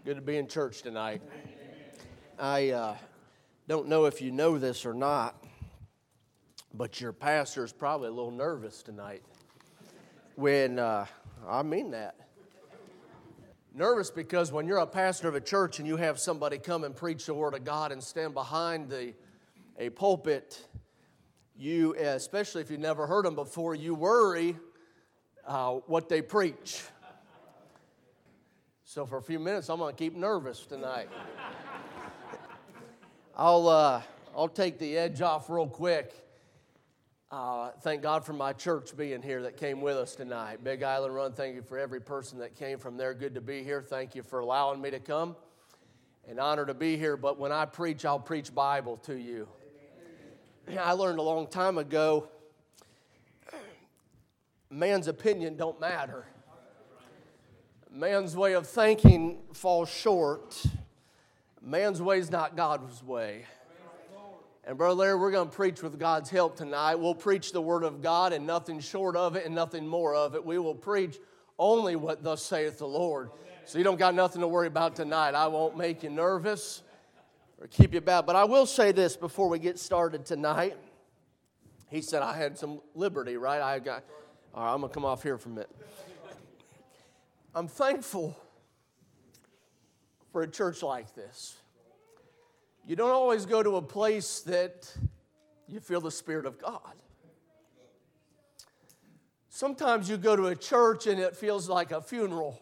Good to be in church tonight. I don't know if you know this or not, but your pastor is probably a little nervous tonight. I mean that. Nervous because when you're a pastor of a church and you have somebody come and preach the Word of God and stand behind a pulpit, you, especially if you've never heard them before, you worry what they preach. So for a few minutes, I'm going to keep nervous tonight. I'll take the edge off real quick. Thank God for my church being here that came with us tonight. Big Island Run, thank you for every person that came from there. Good to be here. Thank you for allowing me to come. An honor to be here, but when I preach, I'll preach Bible to you. I learned a long time ago, man's opinion don't matter. Man's way of thinking falls short. Man's way is not God's way. And Brother Larry, we're going to preach with God's help tonight. We'll preach the Word of God and nothing short of it and nothing more of it. We will preach only what thus saith the Lord. So you don't got nothing to worry about tonight. I won't make you nervous or keep you bad. But I will say this before we get started tonight. He said I had some liberty, right? All right, I'm going to come off here for a minute. I'm thankful for a church like this. You don't always go to a place that you feel the Spirit of God. Sometimes you go to a church and it feels like a funeral.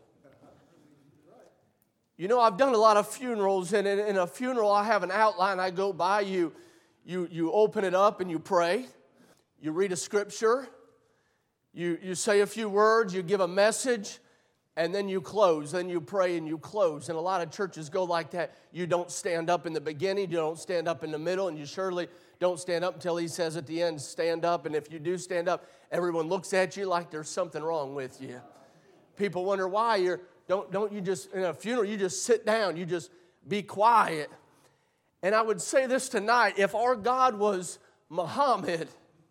You know, I've done a lot of funerals, and in a funeral I have an outline. I go by, you open it up and you pray. You read a scripture. You say a few words. You give a message. And then you close, then you pray and you close. And a lot of churches go like that. You don't stand up in the beginning, you don't stand up in the middle, and you surely don't stand up until he says at the end, stand up. And if you do stand up, everyone looks at you like there's something wrong with you. People wonder why don't you just, in a funeral, you just sit down, you just be quiet. And I would say this tonight, if our God was Muhammad,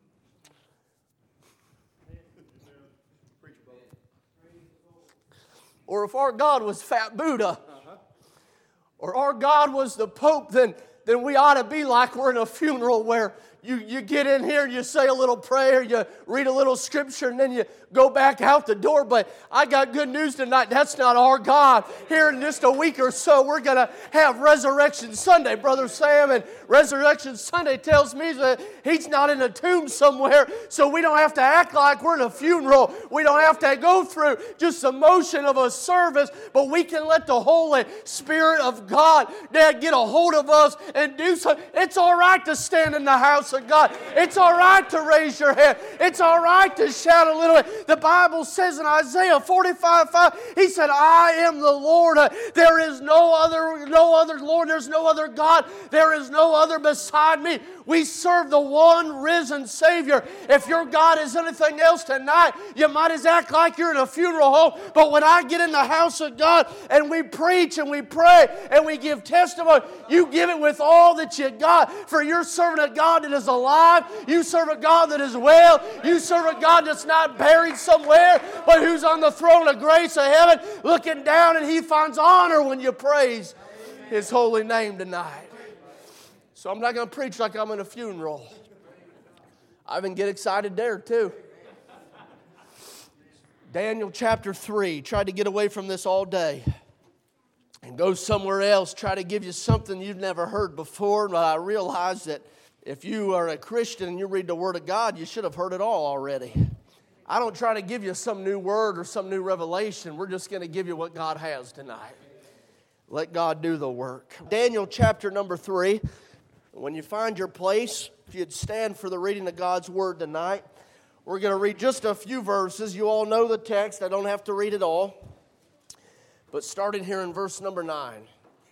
or if our God was Fat Buddha, or our God was the Pope, then we ought to be like we're in a funeral where you get in here and you say a little prayer, you read a little scripture, and then you go back out the door. But I got good news tonight. That's not our God. Here in just a week or so, we're going to have Resurrection Sunday, Brother Sam. And Resurrection Sunday tells me that he's not in a tomb somewhere, so we don't have to act like we're in a funeral. We don't have to go through just the motion of a service, but we can let the Holy Spirit of God, Dad, get a hold of us and do something. It's all right to stand in the house of God. It's all right to raise your hand. It's all right to shout a little bit. The Bible says in Isaiah 45:5, he said, I am the Lord. There is no other Lord. There's no other God. There is no other beside me. We serve the one risen Savior. If your God is anything else tonight, you might as act like you're in a funeral home. But when I get in the house of God and we preach and we pray and we give testimony, you give it with all that you got. For you're serving a God that is alive. You serve a God that is well. You serve a God that's not buried somewhere, but who's on the throne of grace of heaven, looking down, and he finds honor when you praise his holy name tonight. So I'm not going to preach like I'm in a funeral. I even get excited there too. Daniel chapter 3. Tried to get away from this all day and go somewhere else. Try to give you something you've never heard before. But I realize that if you are a Christian and you read the Word of God, you should have heard it all already. I don't try to give you some new word or some new revelation. We're just going to give you what God has tonight. Let God do the work. Daniel chapter number 3. When you find your place, if you'd stand for the reading of God's Word tonight, we're going to read just a few verses. You all know the text. I don't have to read it all. But starting here in verse number 9.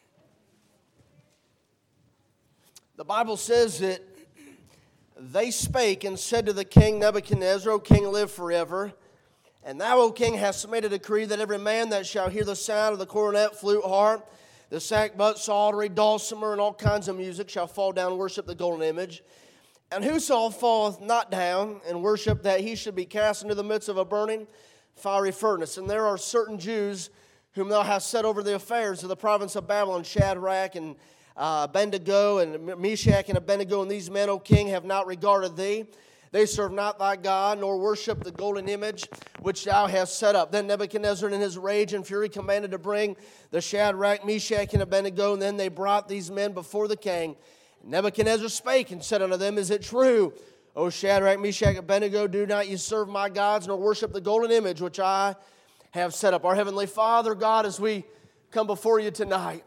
The Bible says that they spake and said to the king Nebuchadnezzar, O king, live forever. And thou, O king, hast made a decree that every man that shall hear the sound of the cornet, flute, harp, the sackbut, psaltery, dulcimer, and all kinds of music shall fall down and worship the golden image. And whoso falleth not down and worship, that he should be cast into the midst of a burning fiery furnace. And there are certain Jews whom thou hast set over the affairs of the province of Babylon, Shadrach and Abednego, and Meshach and Abednego, and these men, O king, have not regarded thee. They serve not thy God, nor worship the golden image which thou hast set up. Then Nebuchadnezzar in his rage and fury commanded to bring the Shadrach, Meshach, and Abednego, and then they brought these men before the king. Nebuchadnezzar spake and said unto them, Is it true, O Shadrach, Meshach, Abednego, do not ye serve my gods, nor worship the golden image which I have set up? Our Heavenly Father, God, as we come before you tonight,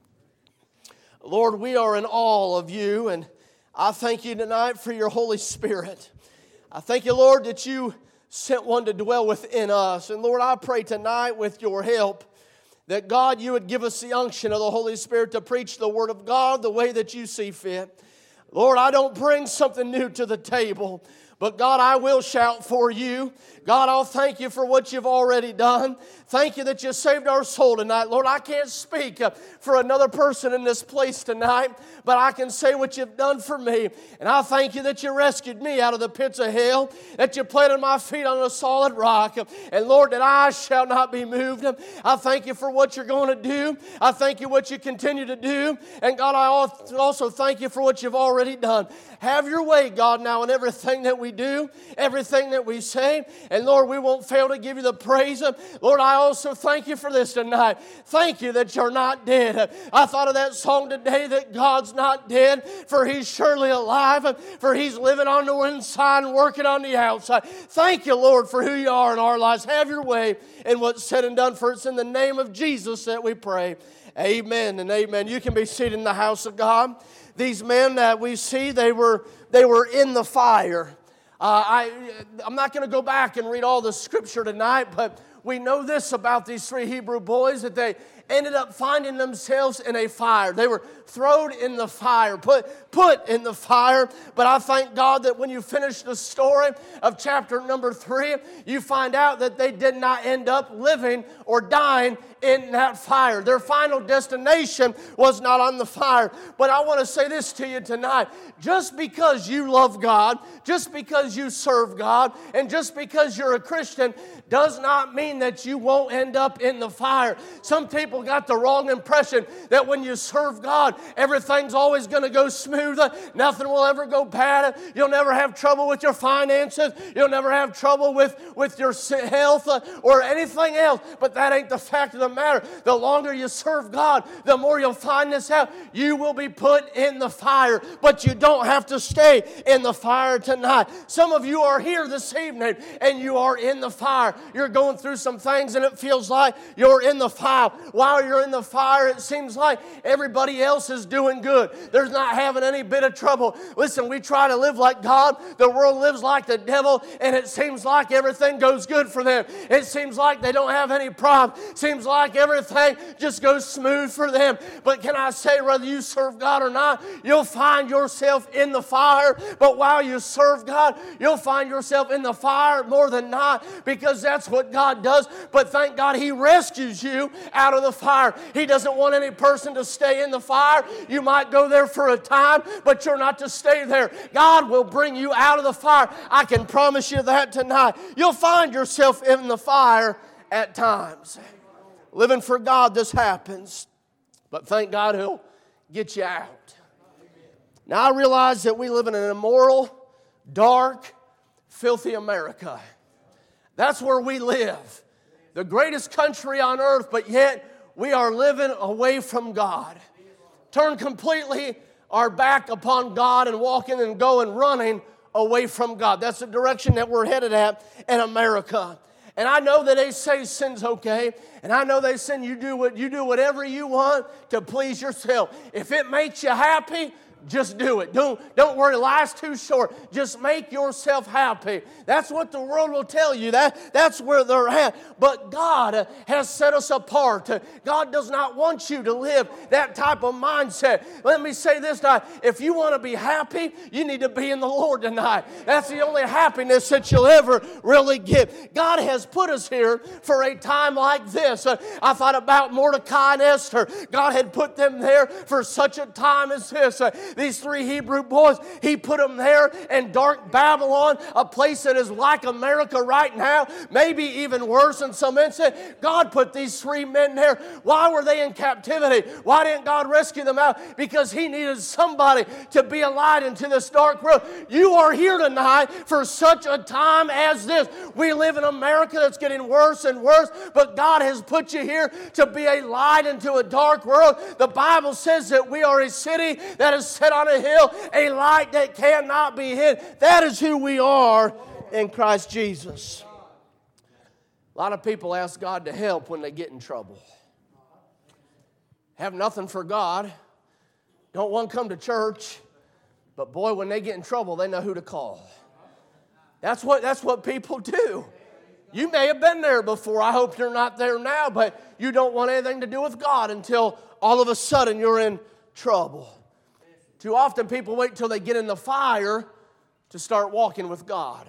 Lord, we are in awe of you, and I thank you tonight for your Holy Spirit. I thank you, Lord, that you sent one to dwell within us. And Lord, I pray tonight with your help that, God, you would give us the unction of the Holy Spirit to preach the Word of God the way that you see fit. Lord, I don't bring something new to the table, but God, I will shout for you. God, I'll thank you for what you've already done. Thank you that you saved our soul tonight. Lord, I can't speak for another person in this place tonight, but I can say what you've done for me. And I thank you that you rescued me out of the pits of hell, that you planted my feet on a solid rock. And Lord, that I shall not be moved. I thank you for what you're going to do. I thank you what you continue to do. And God, I also thank you for what you've already done. Have your way, God, now in everything that we do, everything that we say. And Lord, we won't fail to give you the praise. Lord, I also thank you for this tonight. Thank you that you're not dead. I thought of that song today, that God's not dead, for he's surely alive, for he's living on the inside and working on the outside. Thank you, Lord, for who you are in our lives. Have your way in what's said and done, for it's in the name of Jesus that we pray. Amen and amen. You can be seated in the house of God. These men that we see, they were in the fire. I'm not going to go back and read all the scripture tonight, but we know this about these three Hebrew boys, that they ended up finding themselves in a fire. They were thrown in the fire, put in the fire. But I thank God that when you finish the story of chapter number 3, you find out that they did not end up living or dying in that fire. Their final destination was not on the fire. But I want to say this to you tonight. Just because you love God, just because you serve God, and just because you're a Christian does not mean that you won't end up in the fire. Some people got the wrong impression that when you serve God, everything's always going to go smooth. Nothing will ever go bad. You'll never have trouble with your finances. You'll never have trouble with your health or anything else. But that ain't the fact of the matter. The longer you serve God, the more you'll find this out. You will be put in the fire, but you don't have to stay in the fire tonight. Some of you are here this evening and you are in the fire. You're going through some things and it feels like you're in the fire. While you're in the fire, it seems like everybody else is doing good. They're not having any bit of trouble. Listen, we try to live like God. The world lives like the devil, and it seems like everything goes good for them. It seems like they don't have any problem. Seems like everything just goes smooth for them. But can I say, whether you serve God or not, you'll find yourself in the fire. But while you serve God, you'll find yourself in the fire more than not, because that's what God does. But thank God He rescues you out of the fire. He doesn't want any person to stay in the fire. You might go there for a time, but you're not to stay there. God will bring you out of the fire. I can promise you that tonight. You'll find yourself in the fire at times. Living for God, this happens. But thank God He'll get you out. Now I realize that we live in an immoral, dark, filthy America. That's where we live. The greatest country on earth, but yet we are living away from God. Turn completely our back upon God and walking and going, running away from God. That's the direction that we're headed at in America. And I know that they say sin's okay. And I know they say you do whatever you want to please yourself. If it makes you happy, just do it. Don't worry, life's too short. Just make yourself happy. That's what the world will tell you. That's where they're at. But God has set us apart. God does not want you to live that type of mindset. Let me say this tonight. If you want to be happy, you need to be in the Lord tonight. That's the only happiness that you'll ever really get. God has put us here for a time like this. I thought about Mordecai and Esther. God had put them there for such a time as this. These 3 Hebrew boys, he put them there in dark Babylon, a place that is like America right now, maybe even worse in some instance. God put these 3 men there. Why were they in captivity? Why didn't God rescue them out? Because He needed somebody to be a light into this dark world. You are here tonight for such a time as this. We live in America that's getting worse and worse, but God has put you here to be a light into a dark world. The Bible says that we are a city that is set on a hill, a light that cannot be hid. That is who we are in Christ Jesus. A lot of people ask God to help when they get in trouble. Have nothing for God. Don't want to come to church. But boy, when they get in trouble, they know who to call. That's what people do. You may have been there before. I hope you're not there now, but you don't want anything to do with God until all of a sudden you're in trouble. Too often people wait till they get in the fire to start walking with God.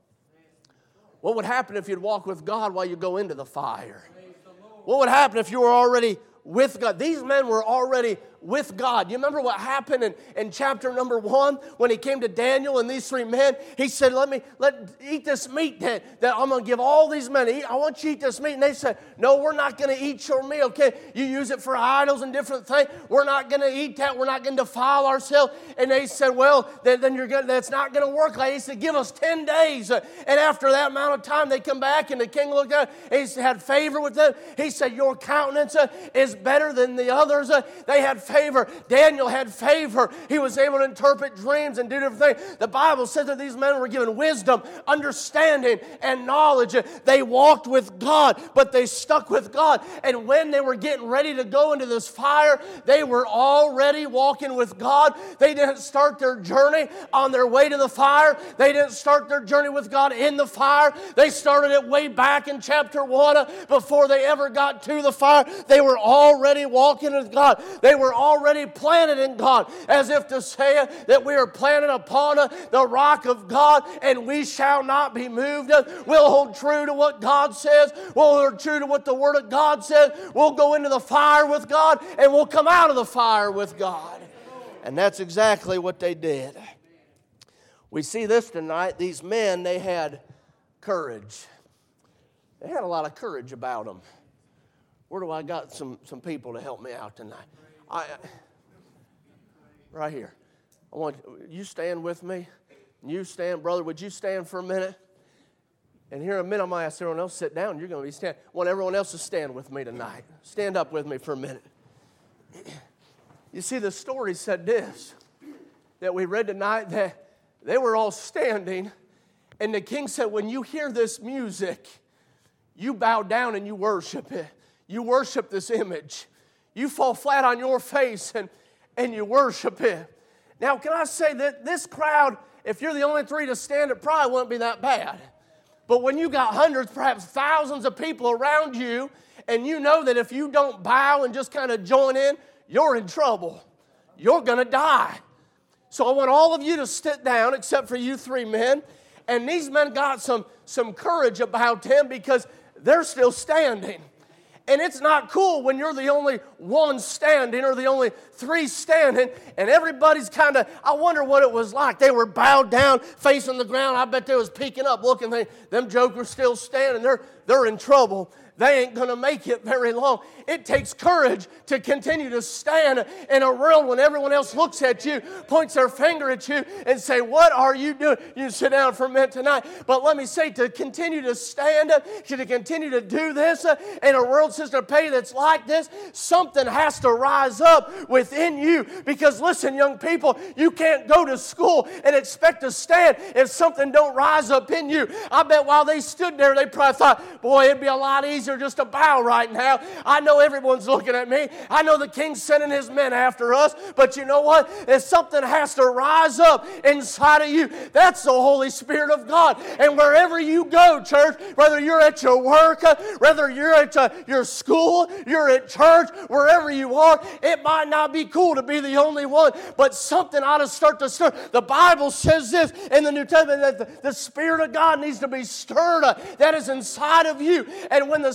What would happen if you'd walk with God while you go into the fire? What would happen if you were already with God? These men were already with God. You remember what happened in chapter number 1 when he came to Daniel and these 3 men? He said, eat this meat that I'm going to give all these men. I want you to eat this meat. And they said, no, we're not going to eat your meat. Okay, you use it for idols and different things. We're not going to eat that. We're not going to defile ourselves. And they said, well, then that's not going to work. He said, give us 10 days. And after that amount of time, they come back and the king looked at it. He had favor with them. He said, your countenance is better than the others. They had favor. Daniel had favor. He was able to interpret dreams and do different things. The Bible says that these men were given wisdom, understanding, and knowledge. They walked with God, but they stuck with God. And when they were getting ready to go into this fire, they were already walking with God. They didn't start their journey on their way to the fire. They didn't start their journey with God in the fire. They started it way back in chapter 1 before they ever got to the fire. They were already walking with God. They were already planted in God, as if to say that we are planted upon the rock of God and we shall not be moved. We'll hold true to what God says. We'll hold true to what the Word of God says. We'll go into the fire with God and we'll come out of the fire with God. And that's exactly what they did. We see this tonight. These men, they had courage. They had a lot of courage about them. Where do I got some people to help me out tonight? Right here. I want you stand with me. You stand, brother. Would you stand for a minute? And here in a minute, I'm going to ask everyone else to sit down. You're going to be standing. I want everyone else to stand with me tonight. Stand up with me for a minute. You see, the story said this, that we read tonight, that they were all standing, and the king said, when you hear this music, you bow down and you worship it. You worship this image. You fall flat on your face and you worship it. Now, can I say that this crowd, if you're the only 3 to stand, it probably wouldn't be that bad. But when you got hundreds, perhaps thousands of people around you, and you know that if you don't bow and just kind of join in, you're in trouble. You're going to die. So I want all of you to sit down, except for you 3 men. And these men got some courage about them because they're still standing. And it's not cool when you're the only one standing or the only 3 standing and everybody's kind of, I wonder what it was like. They were bowed down, facing the ground. I bet they was peeking up, looking. Them jokers still standing. They're in trouble. They ain't going to make it very long. It takes courage to continue to stand in a world when everyone else looks at you, points their finger at you, and say, what are you doing? You sit down for a minute tonight. But let me say, to continue to stand, to continue to do this in a world system of pay that's like this, something has to rise up within you. Because listen, young people, you can't go to school and expect to stand if something don't rise up in you. I bet while they stood there, they probably thought, boy, it'd be a lot easier just to bow right now. I know everyone's looking at me. I know the king's sending his men after us. But you know what? If something has to rise up inside of you, that's the Holy Spirit of God. And wherever you go, church, whether you're at your work, whether you're at your school, you're at church, wherever you are, it might not be cool to be the only one, but something ought to start to stir. The Bible says this in the New Testament, that the Spirit of God needs to be stirred that is inside of you. And when the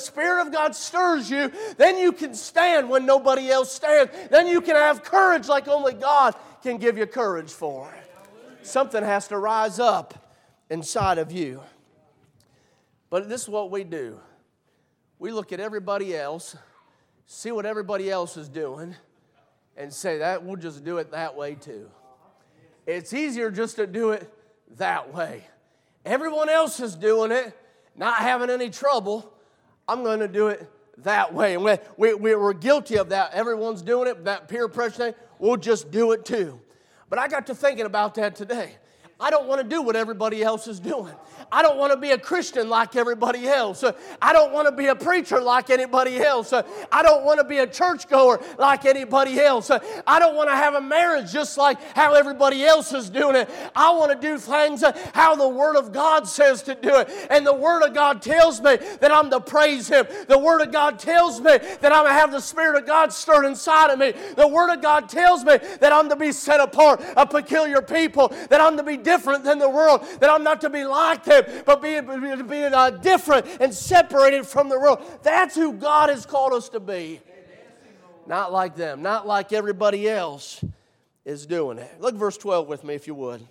Spirit of God stirs you, then you can stand when nobody else stands. Then you can have courage like only God can give you courage for. Something has to rise up inside of you. But this is what we do. We look at everybody else, see what everybody else is doing, and say that we'll just do it that way too. It's easier just to do it that way. Everyone else is doing it, not having any trouble. I'm going to do it that way. And we're guilty of that. Everyone's doing it, that peer pressure thing. We'll just do it too. But I got to thinking about that today. I don't want to do what everybody else is doing. I don't want to be a Christian like everybody else. I don't want to be a preacher like anybody else. I don't want to be a churchgoer like anybody else. I don't want to have a marriage just like how everybody else is doing it. I want to do things how the Word of God says to do it. And the Word of God tells me that I'm to praise Him. The Word of God tells me that I'm to have the Spirit of God stirred inside of me. The Word of God tells me that I'm to be set apart, a peculiar people, that I'm to be different than the world, that I'm not to be like them, but be different and separated from the world. That's who God has called us to be. Not like them, not like everybody else is doing it. Look at verse 12 with me if you would.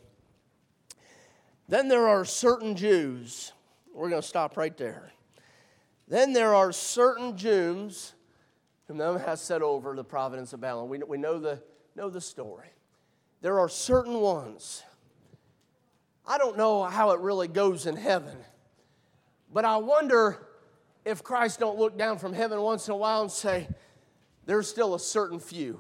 Then there are certain Jews. We're going to stop right there. Then there are certain Jews whom thou hast set over the province of Babylon. We know the story. There are certain ones. I don't know how it really goes in heaven, but I wonder if Christ don't look down from heaven once in a while and say, there's still a certain few.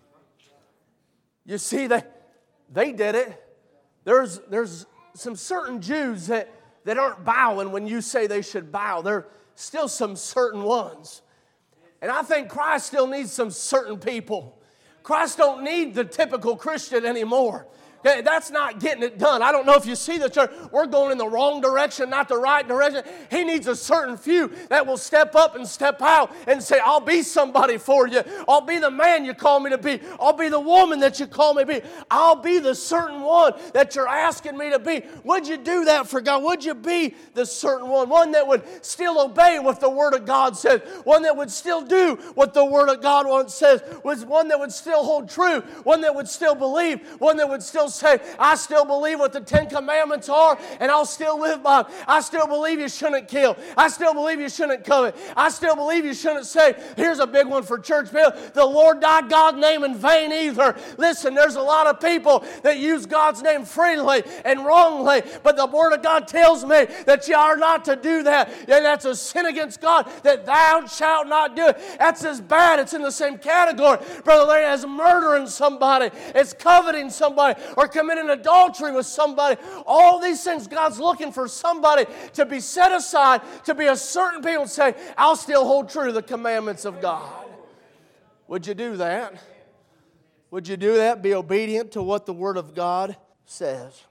You see, they did it. There's some certain Jews that aren't bowing when you say they should bow. There are still some certain ones. And I think Christ still needs some certain people. Christ don't need the typical Christian anymore. Okay, that's not getting it done. I don't know if you see the church. We're going in the wrong direction, not the right direction. He needs a certain few that will step up and step out and say, I'll be somebody for you. I'll be the man you call me to be. I'll be the woman that you call me to be. I'll be the certain one that you're asking me to be. Would you do that for God? Would you be the certain one? One that would still obey what the Word of God says. One that would still do what the Word of God says. Was one that would still hold true. One that would still believe. One that would still say, I still believe what the 10 Commandments are, and I'll still live by them. I still believe you shouldn't kill. I still believe you shouldn't covet. I still believe you shouldn't say, here's a big one for church, Bill, the Lord thy God name in vain either. Listen, there's a lot of people that use God's name freely and wrongly, but the Word of God tells me that you are not to do that, and that's a sin against God, that thou shalt not do it. That's as bad. It's in the same category, Brother Larry, as murdering somebody, as coveting somebody, or committing adultery with somebody. All these things, God's looking for somebody to be set aside, to be a certain people and say, I'll still hold true to the commandments of God. Would you do that? Would you do that? Be obedient to what the Word of God says.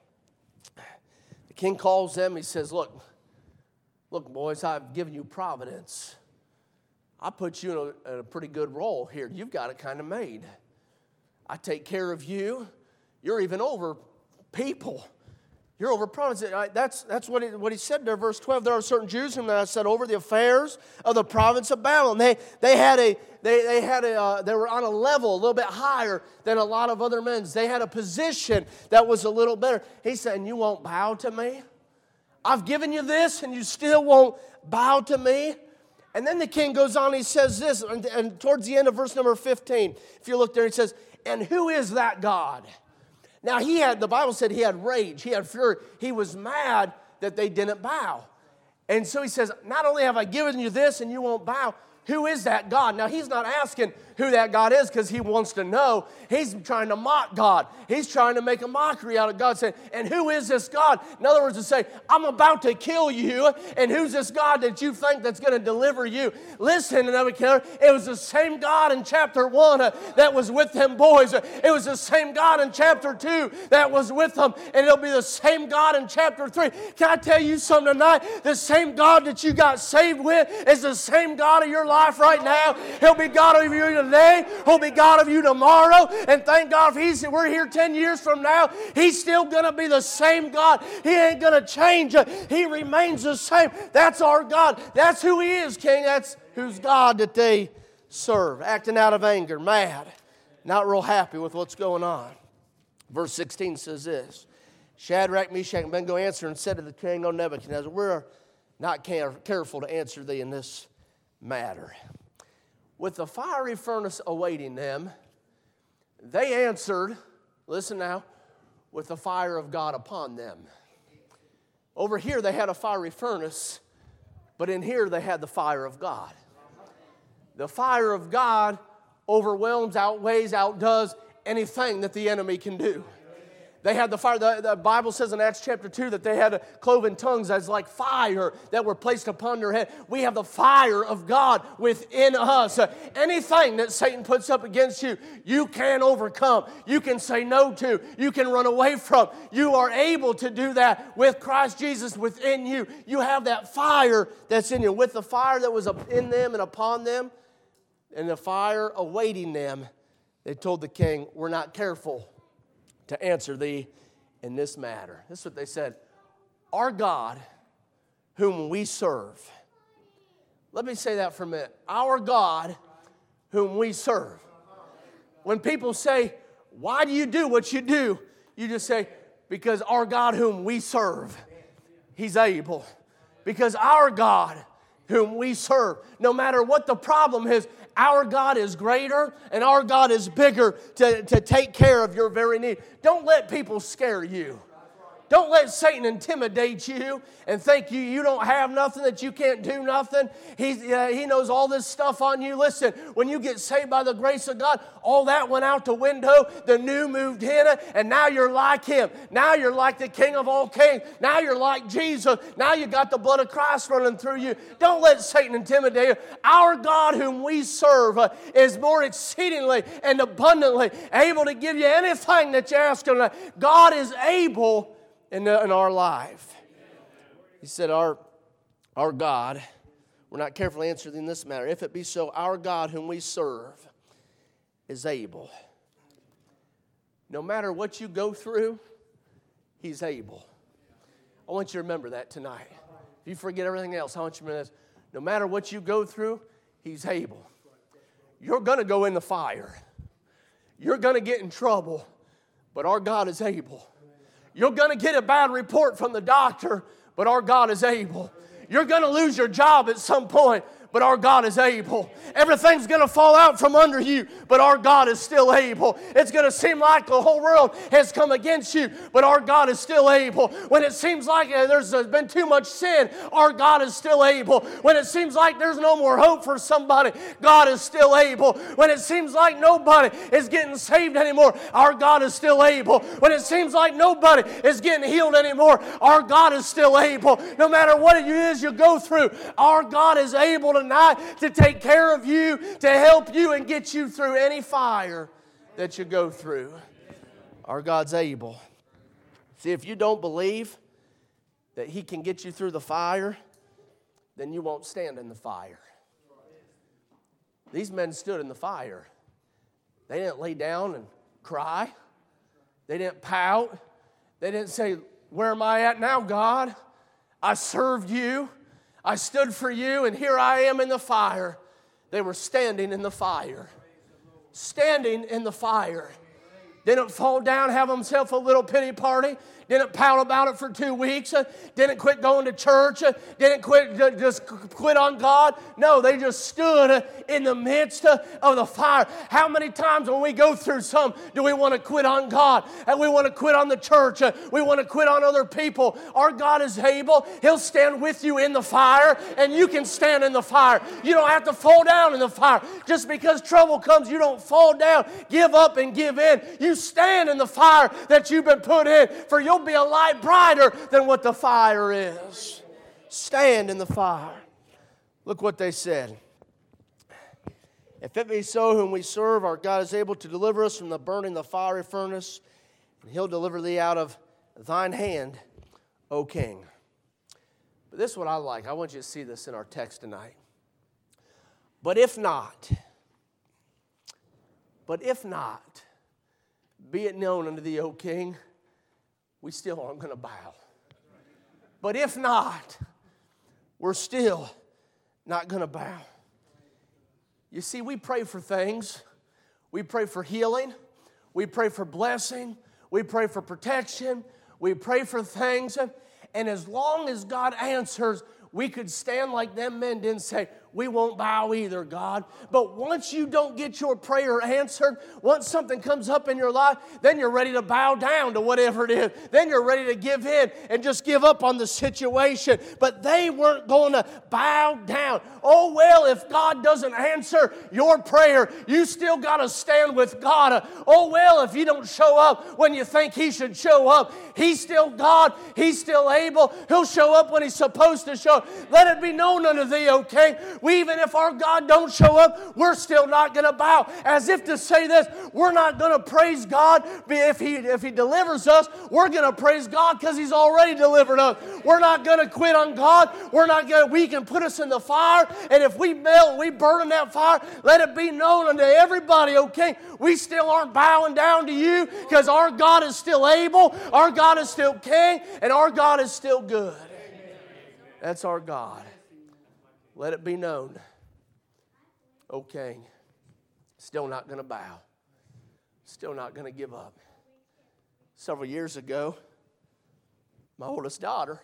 The king calls them. He says, look, boys, I've given you providence. I put you in a pretty good role here. You've got it kind of made. I take care of you. You're even over people. You're over province. That's what he said there, verse 12. There are certain Jews whom I set over the affairs of the province of Babylon. They were on a level a little bit higher than a lot of other men. They had a position that was a little better. He said, and you won't bow to me? I've given you this and you still won't bow to me? And then the king goes on, he says this, and towards the end of verse number 15, if you look there, he says, and who is that God? Now, the Bible said he had rage, he had fury. He was mad that they didn't bow. And so he says, not only have I given you this and you won't bow, who is that God? Now, he's not asking who that God is because he wants to know. He's trying to mock God. He's trying to make a mockery out of God, saying, and who is this God? In other words, to say, I'm about to kill you, and who's this God that you think that's going to deliver you? Listen, Nebuchadnezzar, it was the same God in chapter 1 that was with them boys. It was the same God in chapter 2 that was with them, and it'll be the same God in chapter 3. Can I tell you something tonight? The same God that you got saved with is the same God of your life right now. He'll be God of you today will be God of you tomorrow. And thank God if we're here 10 years from now, He's still going to be the same God. He ain't going to change. He remains the same. That's our God. That's who He is, King. That's who's God that they serve. Acting out of anger, mad, not real happy with what's going on. Verse 16 says this, Shadrach, Meshach, and Abednego answered and said to the king, O Nebuchadnezzar, we're not careful to answer thee in this matter. With the fiery furnace awaiting them, they answered, listen now, with the fire of God upon them. Over here they had a fiery furnace, but in here they had the fire of God. The fire of God overwhelms, outweighs, outdoes anything that the enemy can do. They had the fire. The Bible says in Acts chapter 2 that they had cloven tongues as like fire that were placed upon their head. We have the fire of God within us. Anything that Satan puts up against you, you can overcome. You can say no to. You can run away from. You are able to do that with Christ Jesus within you. You have that fire that's in you. With the fire that was in them and upon them, and the fire awaiting them, they told the king, we're not careful to answer thee in this matter. This is what they said. Our God, whom we serve. Let me say that for a minute. Our God, whom we serve. When people say, why do you do what you do? You just say, because our God, whom we serve, He's able. Because our God, whom we serve, no matter what the problem is, our God is greater and our God is bigger to take care of your very need. Don't let people scare you. Don't let Satan intimidate you and think you don't have nothing, that you can't do nothing. He knows all this stuff on you. Listen, when you get saved by the grace of God, all that went out the window. The new moved in, and now you're like Him. Now you're like the King of all kings. Now you're like Jesus. Now you got the blood of Christ running through you. Don't let Satan intimidate you. Our God whom we serve is more exceedingly and abundantly able to give you anything that you ask Him. God is able in our life. He said, our God, we're not carefully answering this matter. If it be so, our God whom we serve is able. No matter what you go through, He's able. I want you to remember that tonight. If you forget everything else, I want you to remember this. No matter what you go through, He's able. You're going to go in the fire. You're going to get in trouble, but our God is able. You're going to get a bad report from the doctor, but our God is able. You're going to lose your job at some point, but our God is able. Everything's going to fall out from under you, but our God is still able. It's going to seem like the whole world has come against you, but our God is still able. When it seems like there's been too much sin, our God is still able. When it seems like there's no more hope for somebody, God is still able. When it seems like nobody is getting saved anymore, our God is still able. When it seems like nobody is getting healed anymore, our God is still able. No matter what it is you go through, our God is able tonight to take care of you, to help you and get you through any fire that you go through. Our God's able. See, if you don't believe that He can get you through the fire, then you won't stand in the fire. These men stood in the fire. They didn't lay down and cry. They didn't pout. They didn't say, where am I at now, God? I served you. I stood for you, and here I am in the fire. They were standing in the fire. Standing in the fire. Didn't fall down, have themselves a little pity party. Didn't pout about it for 2 weeks. Didn't quit going to church. Didn't just quit on God. No, they just stood in the midst of the fire. How many times when we go through some do we want to quit on God? And we want to quit on the church. We want to quit on other people. Our God is able. He'll stand with you in the fire, and you can stand in the fire. You don't have to fall down in the fire. Just because trouble comes, you don't fall down, give up, and give in. You stand in the fire that you've been put in, for you'll be a light brighter than what the fire is. Stand in the fire. Look what they said. If it be so whom we serve, our God is able to deliver us from the burning the fiery furnace, and He'll deliver thee out of thine hand, O king. But this is what I like. I want you to see this in our text tonight. But if not, But if not, be it known unto thee, O king, we still aren't going to bow. But if not, we're still not going to bow. You see, we pray for things. We pray for healing. We pray for blessing. We pray for protection. We pray for things. And as long as God answers, we could stand like them men did and say, we won't bow either, God. But once you don't get your prayer answered, once something comes up in your life, then you're ready to bow down to whatever it is. Then you're ready to give in and just give up on the situation. But they weren't going to bow down. Oh, well, if God doesn't answer your prayer, you still got to stand with God. Oh, well, if you don't show up when you think He should show up, He's still God. He's still able. He'll show up when He's supposed to show up. Let it be known unto thee, O king. Even if our God don't show up, we're still not going to bow. As if to say this, we're not going to praise God. If He delivers us, we're going to praise God because He's already delivered us. We're not going to quit on God. We can put us in the fire, and if we melt, we burn in that fire, let it be known unto everybody, okay? We still aren't bowing down to you because our God is still able, our God is still king, and our God is still good. That's our God. Let it be known, O king, still not going to bow, still not going to give up. Several years ago, my oldest daughter,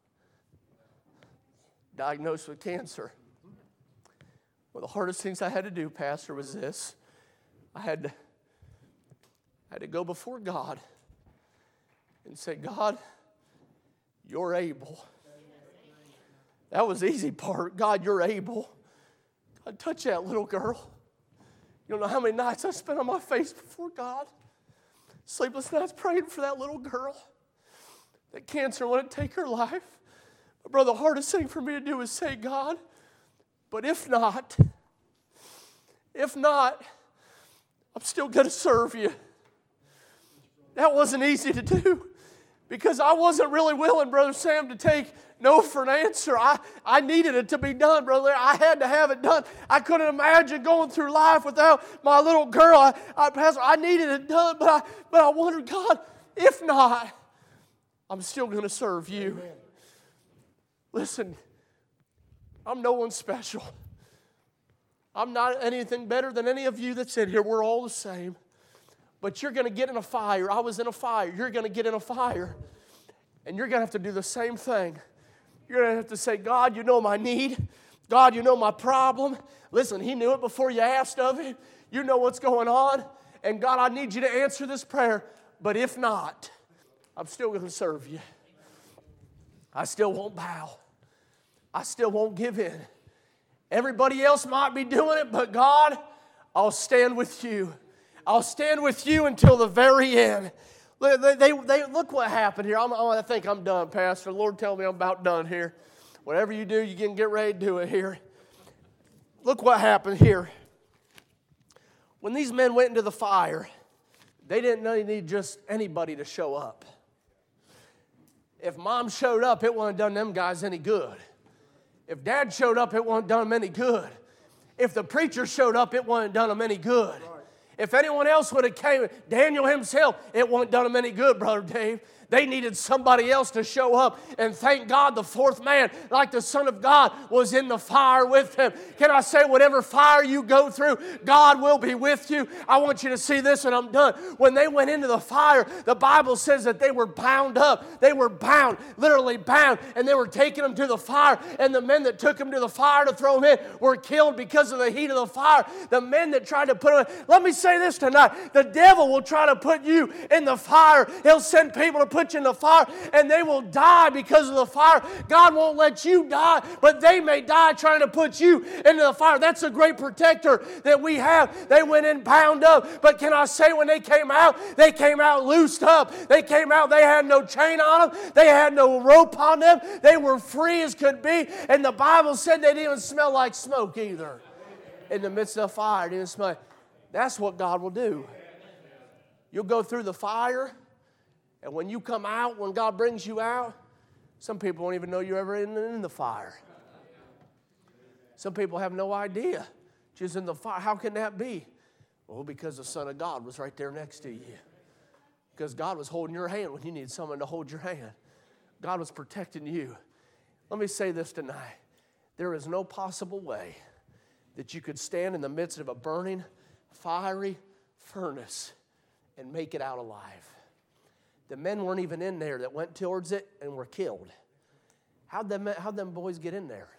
diagnosed with cancer. One of the hardest things I had to do, Pastor, was this. I had to go before God and say, God, you're able. That was the easy part. God, you're able. God, touch that little girl. You don't know how many nights I spent on my face before God. Sleepless nights praying for that little girl. That cancer wouldn't take her life. But brother, the hardest thing for me to do is say, God, but if not, I'm still going to serve you. That wasn't easy to do because I wasn't really willing, Brother Sam, to take no for an answer. I needed it to be done, brother. I had to have it done. I couldn't imagine going through life without my little girl. Pastor, I needed it done, but I wondered, God, if not, I'm still going to serve you. Amen. Listen, I'm no one special. I'm not anything better than any of you that's in here. We're all the same. But you're going to get in a fire. I was in a fire. You're going to get in a fire. And you're going to have to do the same thing. You're going to have to say, God, you know my need. God, you know my problem. Listen, He knew it before you asked of Him. You know what's going on. And God, I need you to answer this prayer. But if not, I'm still going to serve you. I still won't bow. I still won't give in. Everybody else might be doing it, but God, I'll stand with you. I'll stand with you until the very end. They look what happened here. I think I'm done, Pastor. The Lord tell me I'm about done here. Whatever you do, you can get ready to do it here. Look what happened here. When these men went into the fire, they didn't need just anybody to show up. If Mom showed up, it wouldn't have done them guys any good. If Dad showed up, it wouldn't have done them any good. If the preacher showed up, it wouldn't have done them any good. If anyone else would have came, Daniel himself, it wouldn't have done him any good, Brother Dave. They needed somebody else to show up. And thank God the fourth man, like the Son of God, was in the fire with him. Can I say, whatever fire you go through, God will be with you. I want you to see this and I'm done. When they went into the fire, the Bible says that they were bound up. They were bound, literally bound. And they were taking them to the fire. And the men that took them to the fire to throw them in were killed because of the heat of the fire. The men that tried to put them in. Let me say this tonight. The devil will try to put you in the fire. He'll send people to put you in the fire and they will die because of the fire. God won't let you die, but they may die trying to put you into the fire. That's a great protector that we have. They went in bound up, but can I say when they came out loosed up. They came out, they had no chain on them. They had no rope on them. They were free as could be, and the Bible said they didn't even smell like smoke either. In the midst of the fire, didn't smell. That's what God will do. You'll go through the fire, and when you come out, when God brings you out, some people won't even know you're ever in the fire. Some people have no idea. Just in the fire. How can that be? Well, because the Son of God was right there next to you. Because God was holding your hand when you needed someone to hold your hand. God was protecting you. Let me say this tonight. There is no possible way that you could stand in the midst of a burning, fiery furnace and make it out alive. The men weren't even in there that went towards it and were killed. How'd them boys get in there?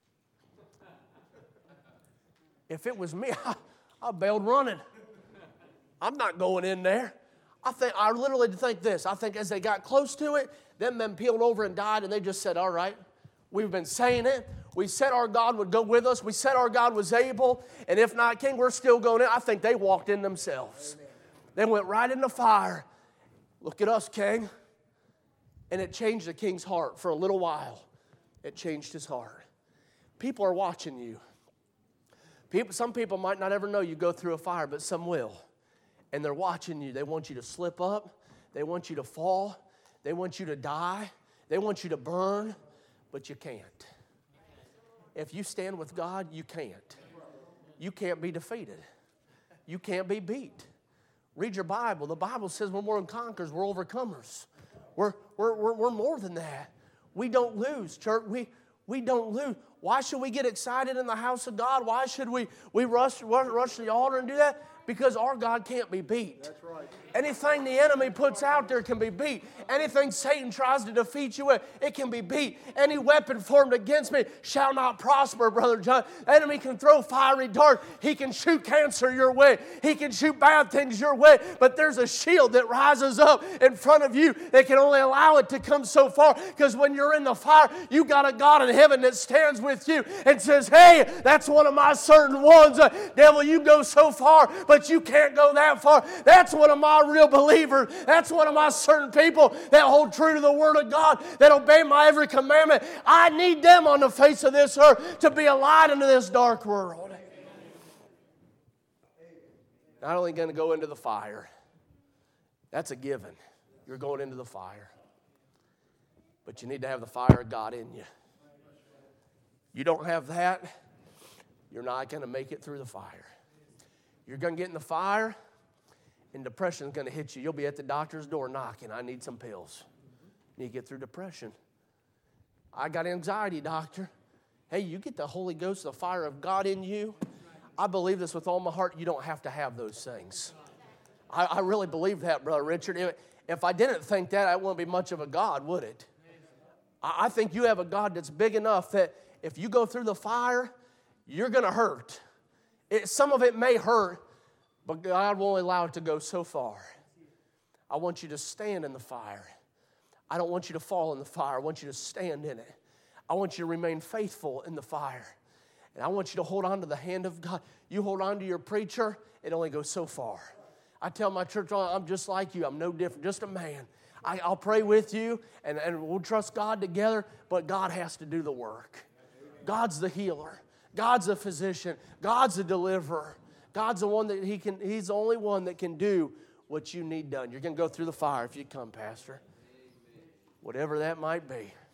If it was me, I bailed running. I'm not going in there. I literally think this. I think as they got close to it, them men peeled over and died, and they just said, all right, we've been saying it. We said our God would go with us. We said our God was able. And if not, King, we're still going in. I think they walked in themselves. Amen. They went right in the fire. Look at us, King. And it changed the king's heart for a little while. It changed his heart. People are watching you. Some people might not ever know you go through a fire, but some will. And they're watching you. They want you to slip up. They want you to fall. They want you to die. They want you to burn. But you can't. If you stand with God, you can't. You can't be defeated. You can't be beat. Read your Bible. The Bible says we're more than conquerors. We're overcomers. We're more than that. We don't lose, church. We don't lose. Why should we get excited in the house of God? Why should we rush the altar and do that? Because our God can't be beat. That's right. Anything the enemy puts out there can be beat. Anything Satan tries to defeat you with, it can be beat. Any weapon formed against me shall not prosper, Brother John. The enemy can throw fiery darts. He can shoot cancer your way. He can shoot bad things your way. But there's a shield that rises up in front of you that can only allow it to come so far. Because when you're in the fire, you got a God in heaven that stands with you and says, hey, that's one of my certain ones. Devil, you go so far, but you can't go that far. That's one of my real believers. That's one of my certain people that hold true to the Word of God, that obey my every commandment. I need them on the face of this earth to be a light into this dark world. Not only going to go into the fire, that's a given. You're going into the fire. But you need to have the fire of God in you. You don't have that, you're not going to make it through the fire. You're going to get in the fire, and depression is going to hit you. You'll be at the doctor's door knocking. I need some pills. You need to get through depression. I got anxiety, doctor. Hey, you get the Holy Ghost, the fire of God in you. I believe this with all my heart. You don't have to have those things. I really believe that, Brother Richard. If I didn't think that, I wouldn't be much of a God, would it? I think you have a God that's big enough that if you go through the fire, you're going to hurt. Some of it may hurt, but God will only allow it to go so far. I want you to stand in the fire. I don't want you to fall in the fire. I want you to stand in it. I want you to remain faithful in the fire. And I want you to hold on to the hand of God. You hold on to your preacher, it only goes so far. I tell my church, I'm just like you. I'm no different, just a man. I'll pray with you, and we'll trust God together, but God has to do the work. God's the healer. God's a physician. God's a deliverer. God's the one that He's the only one that can do what you need done. You're going to go through the fire if you come, Pastor. Whatever that might be.